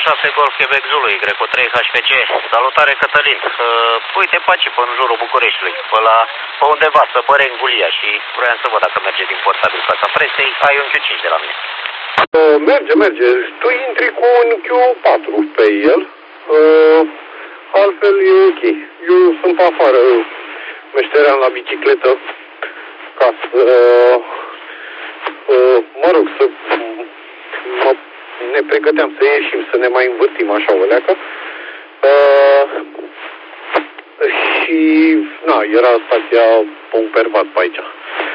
7 Golf Quebec Zulu, Y3 HPC. Salutare, Cătălin. Uite pe aici, pe în jurul Bucureștiului, pe undeva, să părem Gulia și vreau să văd dacă merge din portabil Casa Presei. Ai un Q5 de la mine. Merge. Tu intri cu un Q4 pe el. Altfel e ok. Eu sunt pe afară, meșteream la bicicletă ca să, ne pregăteam să ieșim, să ne mai învârtim așa o leacă. Și, era stația Pompervat pe aici.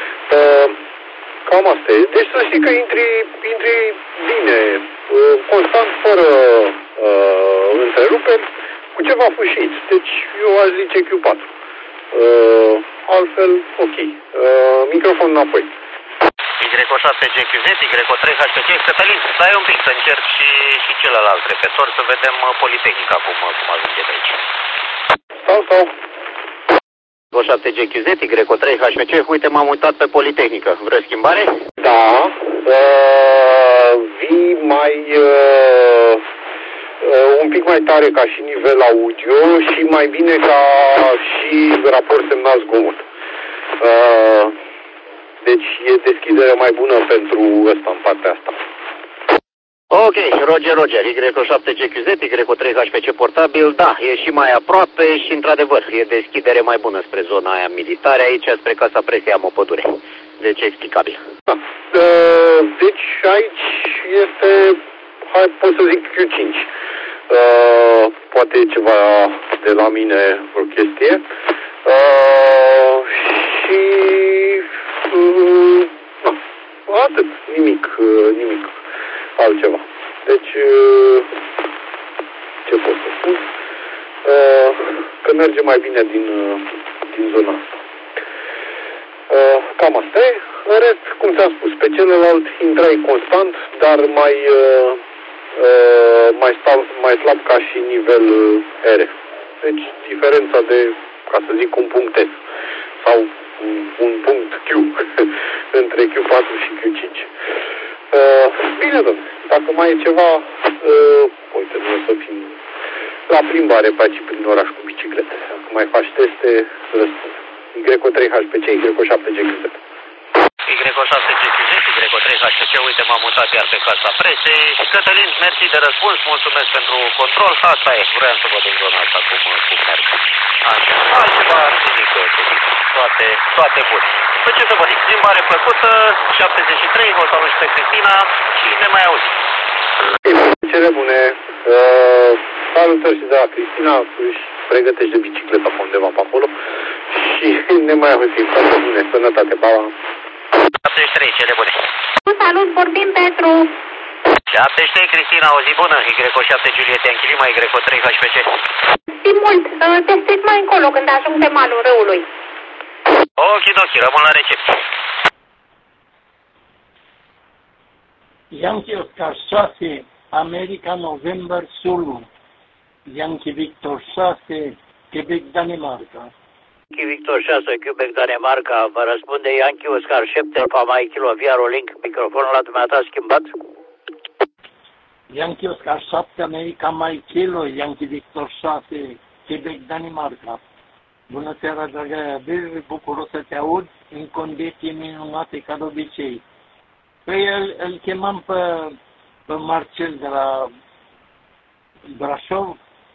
Cam asta e. Deci să știi că intri bine, constant, fără întreruperi, cu ceva fâșiți. Deci eu aș zice Q4. Altfel, ok. Microfon înapoi. Y7 GQZ, Y3 HPC. Cătălin, stai un pic să încerc și celălalt repetor, să vedem Politehnica cum ajunge de aici. Sau. Y7 GQZ, Y3 HPC. Uite, m-am uitat pe Politehnică. Vrei schimbare? Da. Vii mai... un pic mai tare ca și nivel audio și mai bine ca și raport semnal zgomot. Deci e deschidere mai bună pentru ăsta în partea asta. Ok, Roger. Y7 GQZ, Y3 HPC portabil, da, e și mai aproape și într-adevăr e deschidere mai bună spre zona aia militară, aici spre Casa Presei am o pădure. Deci explicabil. Da. Deci aici este, pot să zic Q5. Poate e ceva de la mine o chestie. Și atât, nimic altceva. Deci ce pot să spun? Că merge mai bine din zona asta. Cam asta e. În rest, cum ți-am spus, pe celălalt intrai constant, dar mai slab ca și nivel R. Deci diferența de, ca să zic, un punct S sau un punct Q între Q4 și Q5. Bine, domnule, dacă mai e ceva, uite, noi să fim la plimbare pe aici prin oraș cu biciclete. Dacă mai faci teste, răspund. Y3 HPC, Y7 GQZ. Y7 GQZ, Y3 HPC, uite, m-am mutat iar pe Casa Presei. Cătălin, mersi de răspuns, mulțumesc pentru control. Asta e, vreau să văd în zona asta cum merg. Așa, altceva, nimic, toate bune. Păi ce să vă zic, plimbare plăcută, 73, o salut și pe Cristina și ne mai auzim. Cele bune, salutări și de la Cristina, își pregătește bicicleta pe undeva pe acolo și ne mai auzim, toate bune, sănătate, pa! 73, cele bune. Salut, vorbim Petru. 73, Cristina, o zi bună. Y7 Juliet Anchilima, Y3 HPC. Știi mult, te stric mai încolo când ajung pe malul râului. Okidoki, rămân la recepție. Yankee Oscar 6, America November Zulu. Yankee Victor 6, Quebec Danemarca. Yankee Victor 6, Quebec Danemarca. Vă răspunde Yankee Oscar 7, Alfa Mike Kilo Viaro Link. Microfonul la dumneata schimbat. Yankee Oscar 7, America Mike Kilo, Yankee Victor 6, Quebec Danemarca. Bună seara, dragă Abel, bucuros să te aud în condiții minunate ca de obicei. Păi îl chemam pe Marcel de la Brașov,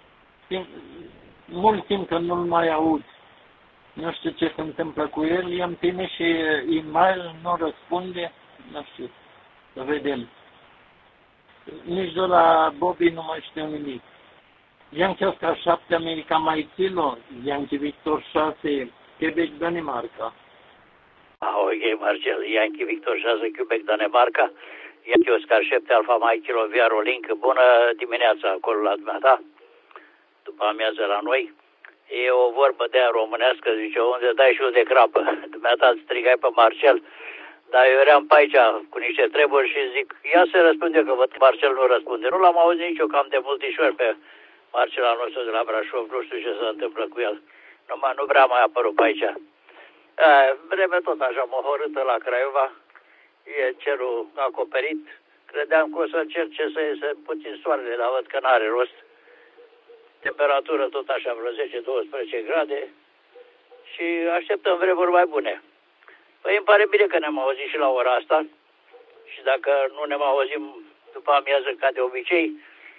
mult timp că nu-l mai aud. Nu știu ce se întâmplă cu el, i-am trimis și e-mail, nu răspunde, nu știu, să vedem. Nici de la Bobby nu mai știu nimic. Yankee Oscar 7, America Mike Kilo, Yankee Victor 6, Quebec Danemarca. Ok, Marcel, Yankee Victor 6, Quebec Danemarca, Yankee Oscar 7, Alfa Mike Kilo Viaro Link. Bună dimineața acolo la dumneata, după amiază la noi. E o vorbă de aia românească, zice, unde dai și unde crapă. Dumneata îți strigai pe Marcel, dar eu eram pe aici cu niște treburi și zic, ia să răspunde, că văd Marcel nu răspunde. Nu l-am auzit nici eu, cam de multișori pe Marcel al nostru de la Brașov, nu știu ce se întâmplă cu el. Nu prea mai apărut pe aici. Vreme tot așa mohorâtă la Craiova, e cerul acoperit, Credeam că o să încerce să iese puțin soarele, dar văd că n-are rost. Temperatură tot așa, vreo 10-12 grade și așteptăm vremuri mai bune. Păi îmi pare bine că ne-am auzit și la ora asta și dacă nu ne mai auzim după amiază ca de obicei,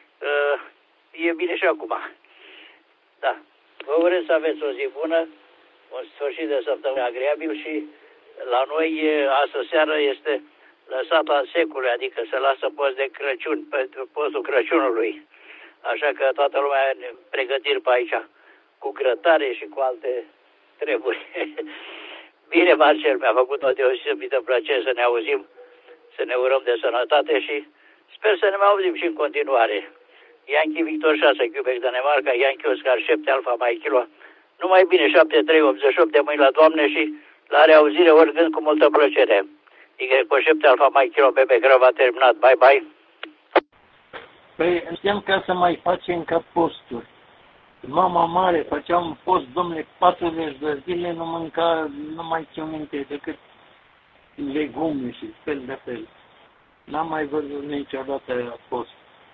e bine și acum. Da. Vă urez să aveți o zi bună, un sfârșit de săptămână agreabil și la noi astăzi seară este lăsat la secule, adică se lasă post de Crăciun, pentru postul Crăciunului. Așa că toată lumea are pregătiri pe aici, cu grătare și cu alte treburi. Bine, Marcel, mi-a făcut o deosebită plăcere să ne auzim, să ne urăm de sănătate și sper să ne mai auzim și în continuare. Yankee Victor 6, Quebec, Danemarca, Yankee Oscar 7, Alfa Mike Kilo. Numai bine, 7388 de mâini la Doamne și la reauzire oricând cu multă plăcere. Y7 Alfa Mike Kilo, Bebe Grăv a terminat. Bye, bye. Păi știam ca să mai facem ca posturi. Mama mare făcea un post, domnule, 40 de zile, nu mânca, nu mai țin minte decât legume și fel de fel. N-am mai văzut niciodată post.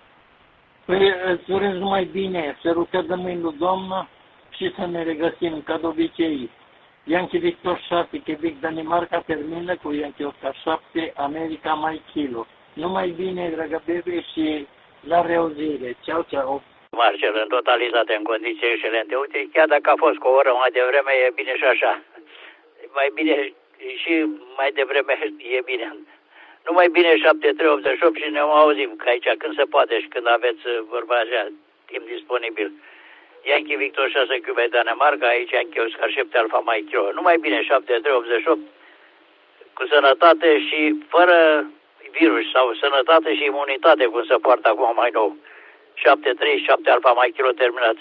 Păi îți urez numai bine, să rugăm de mâini lui Doamna și să ne regăsim ca de obicei. Yankee Victor 6, Quebec, Danemarca, termină cu Yankee Oscar 7, America Mike Kilo. Numai bine, dragă bebe, și la reauzire. Ceau, ceau. Marcel, în totalitate, în condiții excelente. Uite, chiar dacă a fost cu o oră mai devreme, e bine și așa. Mai bine și mai devreme e bine. Numai bine 7388 și ne auzim, că aici când se poate și când aveți vorba așa, timp disponibil. Yankee Victor 6, Quebec, Danemarca, aici Yankee Oscar 7, Alfa Mike Kilo. Numai bine 7388 cu sănătate și fără virus sau sănătate și imunitate, cum se poartă acum mai nou. 737 Alfa Mike Kilo terminat.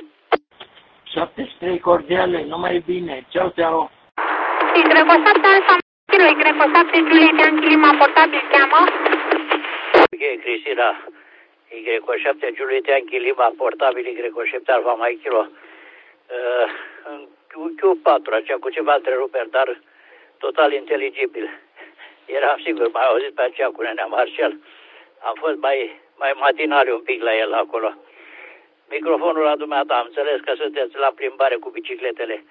73 cordiale, numai bine. Ceau, ceau. Y7 Alfa Kilo, Y7 Juliet Yankee Lima portabil cheamă. Ok, Cristina. Y7 Juliet Yankee Lima portabil, Y7 Alfa Mike Kilo. Q4, aceea cu ceva întreruperi, dar total inteligibil. Eram sigur, mai auzit pe aceea cu nenea Marcel. Am fost mai matinale un pic la el acolo. Microfonul la dumneata, am înțeles că sunteți la plimbare cu bicicletele.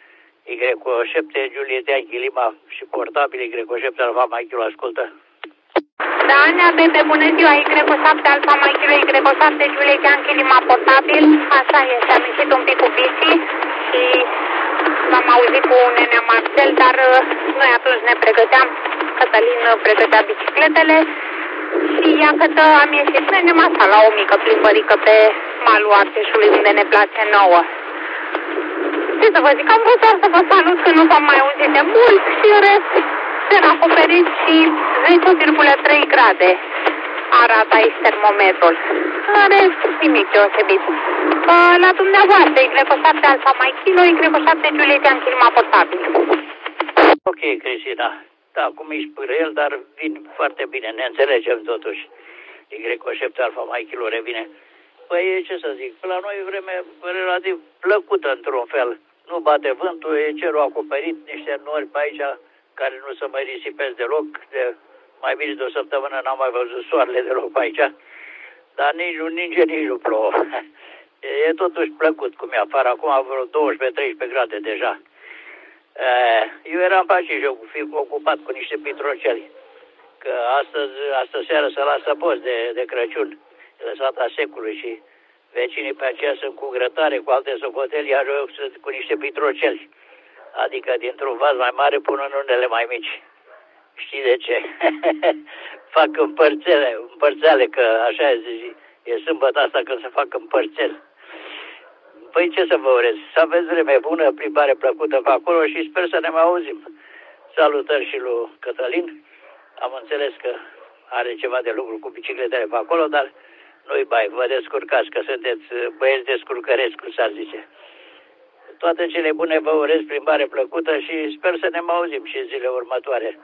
Y7 Juliet Yankee Lima și portabil Y7 Alfa Mike Kilo, ascultă. Da, Nea Bebe, bună ziua, Y7 Alfa Mike Kilo, Y7 Juliet Yankee Lima portabil. Așa este, am ieșit un pic cu bici și v-am auzit cu nenea Marcel, dar noi atunci ne pregăteam, Cătălin pregătea bicicletele și iată am ieșit, prindem asta la o mică plimbărică pe malul Arceșului, unde ne place nouă. Ce să vă zic, am vrut doar să vă salut că nu v-am mai auzit de mult și în rest cer acoperit și 10,3 grade arată aici termometrul. În rest nimic deosebit. La dumneavoastră, Y7 Alfa Mike Kilo, Y7 Juliet Yankee Lima portabil. Ok, Cristina. Da, cum ești pârel, dar vin foarte bine, ne înțelegem totuși. Y7 Alfa Mike Kilo revine. Păi, ce să zic, la noi e vreme relativ plăcută într-un fel. Nu bate vântul, e cerul acoperit, niște nori pe aici care nu se mai risipesc deloc. De mai bine de o săptămână n-am mai văzut soarele deloc pe aici. Dar nici nu ninge, nici nu plouă. E totuși plăcut cum e afară. Acum vreo 12-13 grade deja. Eu eram pe aici și eu ocupat cu niște pitroceli. Că astăzi seară se lasă post de Crăciun. Lăsat a secului și vecinii pe aceea sunt cu grătare, cu alte socoteli, iar eu sunt cu niște pitroceli. Adică dintr-un vas mai mare până în unele mai mici. Știi de ce? Fac împărțele, că așa e sâmbătă asta când se fac împărțeli. Păi ce să vă urez? Să aveți vreme bună, plimbare plăcută pe acolo și sper să ne mai auzim. Salutări și lui Cătălin. Am înțeles că are ceva de lucru cu bicicletele pe acolo, dar nu-i bai, vă descurcați, că sunteți băieți descurcăreți, cum s-ar zice. Toate cele bune vă urez, plimbare plăcută și sper să ne mai auzim și în zilele următoare.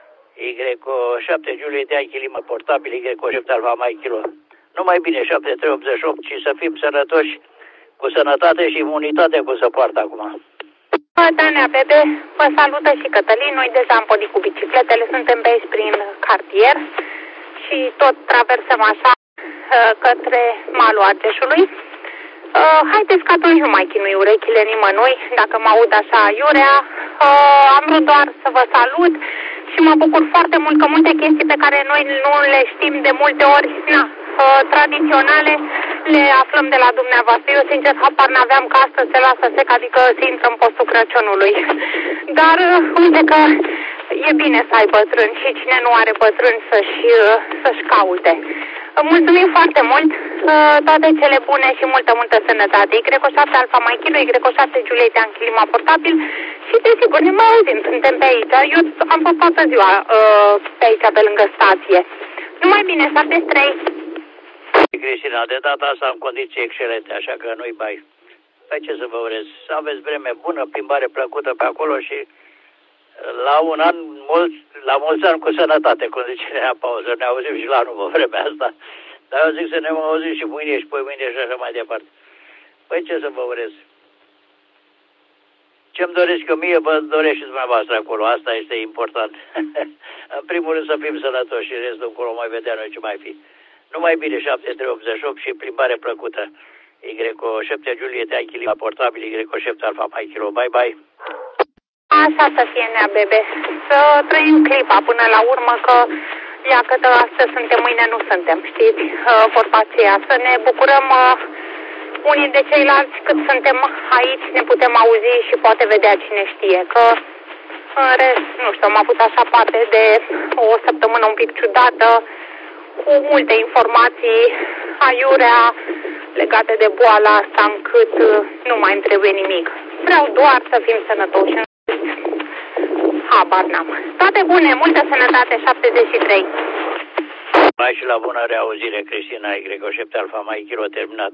Y7 Juliet Yankee Lima portabil, Y7 Alfa Mike Kilo. Numai bine, 7388 și să fim sănătoși, cu sănătate și imunitate, cum se poartă acum. Da, Nea Bebe, vă salută și Cătălin. Noi deja am pornit cu bicicletele, suntem pe aici prin cartier și tot traversăm așa către malul Argeșului. Haideți că atunci nu mai chinui urechile nimănui, dacă mă aud așa iurea. Am vrut doar să vă salut și mă bucur foarte mult că multe chestii pe care noi nu le știm de multe ori, tradiționale, le aflăm de la dumneavoastră. Eu, sincer, habar n-aveam că astăzi se lasă sec, adică se intră în postul Crăciunului. Dar uite că e bine să ai bătrâni și cine nu are bătrâni să-și caute. Mulțumim foarte mult, toate cele bune și multă sănătate. Y7 Alfa Mike Kilo, Y7 Juliet în clima portabil și desigur ne mai auzim, suntem pe aici. Eu am fost toată ziua pe aici, pe lângă stație. Numai bine, 73. Cristina, de data asta am condiții excelente, așa că nu-i bai. Păi ce să vă urez? Să aveți vreme bună, plimbare plăcută pe acolo și la un an, la mulți ani cu sănătate, cum zice Nea pauză. Ne auzim și la anul vremea asta. Dar eu zic să ne auzim și mâine și poi mâine și așa mai departe. Păi ce să vă urez? Ce-mi doresc eu mie, vă doresc și dumneavoastră acolo. Asta este important. În primul rând să fim sănătoși și restul încolo mai vedea noi ce mai fi. Numai bine, 7388 și plimbare plăcută. Y7 Juliet, Anchilima portabil, Y7 Alfa Mike Kilo. Bye, bye. Așa să fie, Nea Bebe. Să trăim clipa până la urmă, că iată că astăzi suntem, mâine nu suntem, știți, vorba aceea. Să ne bucurăm unii de ceilalți cât suntem aici, ne putem auzi și poate vedea cine știe. Că în rest, nu știu, am avut așa parte de o săptămână un pic ciudată, cu multe informații aiurea legate de boala asta, încât nu mai îmi trebuie nimic. Vreau doar să fim sănătoși. Habar n-am. Toate bune, multă sănătate, 73. Mai și la bună reauzire, Cristina, Y7 Alfa Mike Kilo, terminat.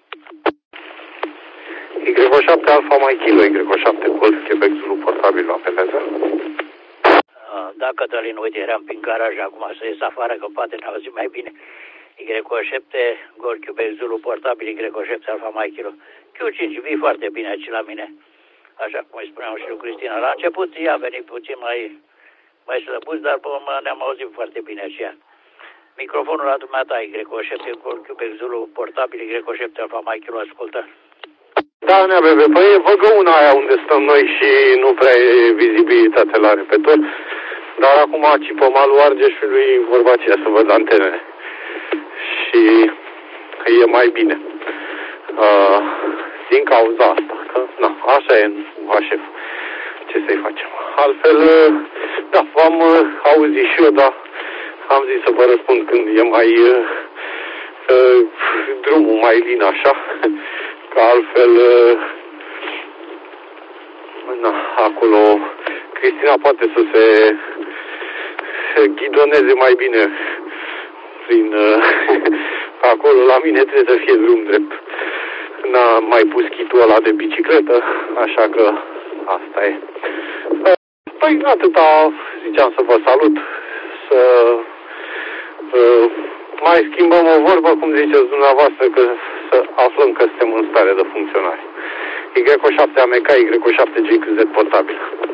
Y7 Alfa Mike Kilo, Y7 Golf, Quebec Zulu portabil la pendență. Da, Cătălin, uite, eram prin garaj, acum să ies afară, că poate ne auzim mai bine. Y7 Golf, Quebec Zulu portabil, Y7 Alfa Mike Kilo. Q5 vii foarte bine aici la mine. Așa cum îi spuneam și lui Cristina. La început ea a venit puțin mai slăbuț, dar pe urmă ne-am auzit foarte bine aceea. Microfonul la dumneata, Y7 Golf, Quebec Zulu portabil, Y7 Alfa Mike Kilo, ascultă. Da, Nea Bebe, păi e văgăuna aia unde stăm noi și nu prea e vizibilitate la repetor, dar acum pe malul Argeșului vorba aceea să văd antenele și e mai bine din cauza asta, că na, așa e HF, ce să-i facem. Altfel, da, v-am auzit și eu, dar am zis să vă răspund când e mai drumul mai lin așa, că altfel na, acolo Cristina poate să se ghidoneze mai bine prin acolo. La mine trebuie să fie drum drept. N-am mai pus chitul ăla de bicicletă, așa că asta e. Păi atâta ziceam să vă salut, să mai schimbăm o vorbă, cum ziceți dumneavoastră, că să aflăm că suntem în stare de funcționare. Y7 AMK, Y7 GQZ portabil.